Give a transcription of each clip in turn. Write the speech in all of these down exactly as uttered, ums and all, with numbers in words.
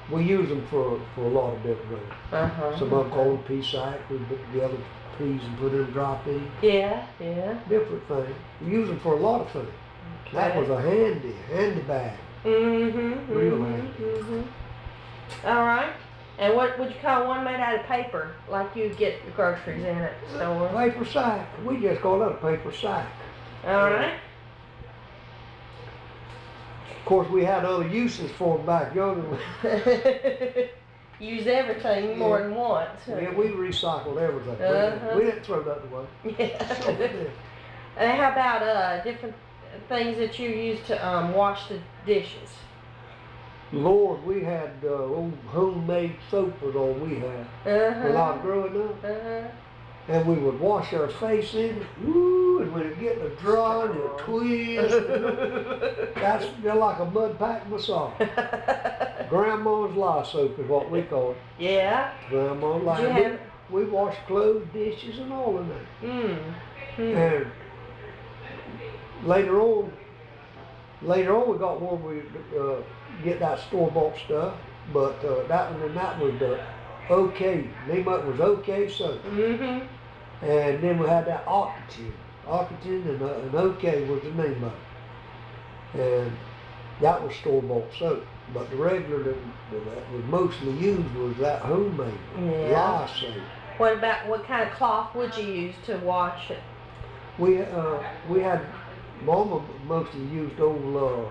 We use them for for a lot of different things. Uh-huh. Some of them call them pea sack. We put together peas and put in dry peas. Yeah, yeah. Different things. We use them for a lot of things. Okay. That was a handy, handy bag. Mm-hmm. Real mm-hmm, handy. Mm-hmm. All right. And what would you call one made out of paper, like you'd get the groceries in at the store? Paper sack. We just call that a paper sack. All right. Of course, we had other uses for them back younger. Use everything more than once. Yeah, we recycled everything. We Uh-huh. didn't- We didn't throw nothing away. Yeah. So we did. And how about uh, different things that you use to um, wash the dishes? Lord, we had uh, old homemade soap was all we had Uh-huh. when I was growing up. Uh-huh. And we would wash our face in it, woo, and when it get to dry and it twist, that's just like a mud pack massage. Grandma's lye soap is what we call it. Yeah. Grandma's lye. Did you have? We, we wash clothes, dishes, and all of that. Mm. Hmm. And later on, later on we got one we uh, get that store-bought stuff, but uh, that one and that was the OK. Name of it was OK soap. Mm-hmm. And then we had that Octane. Octane and, uh, and OK was the name of it. And that was store-bought soap. But the regular that, that was mostly used was that homemade Yeah. lye soap. What about what kind of cloth would you use to wash it? We uh, we had Mama mostly used old uh,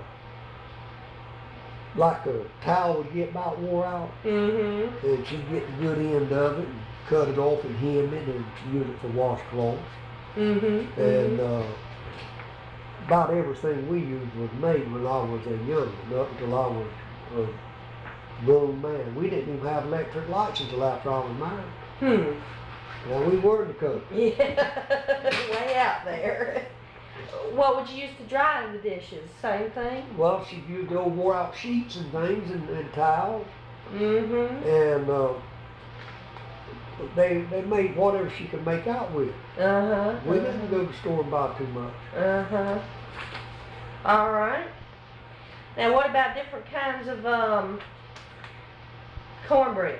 like a towel would get about wore out, Mm-hmm. and she'd get the good end of it and cut it off and hem it and use it for washcloths. Mm-hmm. And uh, about everything we used was made when I was a young, up until I was a grown man. We didn't even have electric lights until after I was married. Hmm. Now we were in the country. Yeah. Way out there. What would you use to dry the dishes? Same thing? Well, she used the old wore out sheets and things and, and towels. Mm-hmm. And uh, they they made whatever she could make out with. Uh-huh. We didn't go to the store and buy too much. Uh-huh. All right. Now what about different kinds of um, cornbread?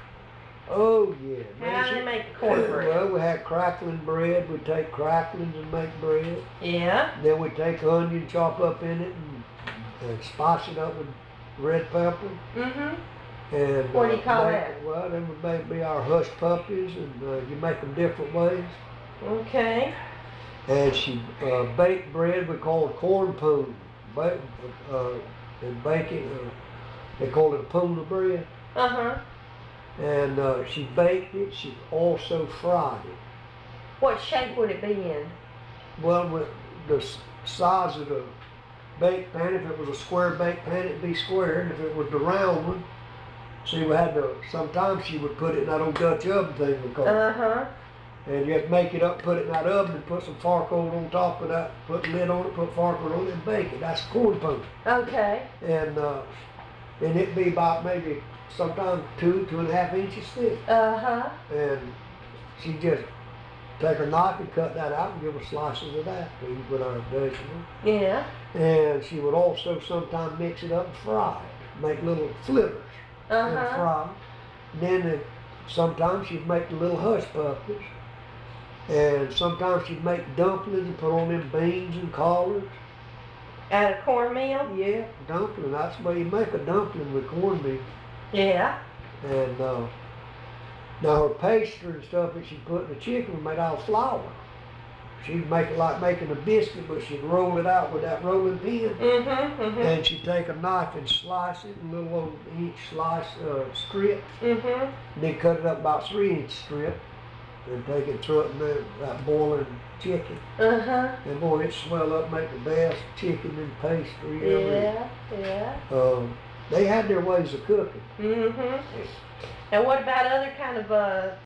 Oh yeah. How do they she- make cornbread? Well, we had crackling bread. We'd take cracklings and make bread. Yeah. Then we'd take onion, chop up in it, and, and spice it up with red pepper. Mm-hmm. And What do you uh, call make- that? Well, them would make be our hush puppies, and uh, you make them different ways. Okay. And she uh, baked bread. We call it corn pone. Ba- uh, and baking, uh, they call it a pone of bread. Uh-huh. And uh, she baked it. She also fried it. What shape would it be in? Well, with the s- size of the baked pan, if it was a square baked pan, it'd be square. And if it was the round one, see, we had to, sometimes she would put it in that old Dutch oven thing we call it. Uh-huh. And you have to make it up, put it in that oven, and put some charcoal on top of that, put the lid on it, put charcoal on it, and bake it. That's corn pone. Okay. And, uh, and it'd be about maybe sometimes two, two and a half inches thick. Uh-huh. And she just take her knife and cut that out and give her slices of that. We put our vegetables. Yeah. And she would also sometimes mix it up and fry it, make little flitters and Uh-huh. fry them. Then uh, sometimes she'd make the little hush puppies. And sometimes she'd make dumplings and put on them beans and collards. Out of cornmeal? Yeah, dumpling. That's the way you make a dumpling with cornmeal. Yeah. And uh, now her pastry and stuff that she put in the chicken was made out of flour. She'd make it like making a biscuit, but she'd roll it out with that rolling pin. Mm-hmm. Mm-hmm. And she'd take a knife and slice it in little old inch slice uh, strips. Mm-hmm. And then cut it up about three inch strip. And take it through it in that, that boiling chicken. Uh-huh. And boy, it swell up, make the best chicken and pastry ever. Yeah. Yeah. Um, they had their ways of cooking. Mm-hmm. And what about other kind of uh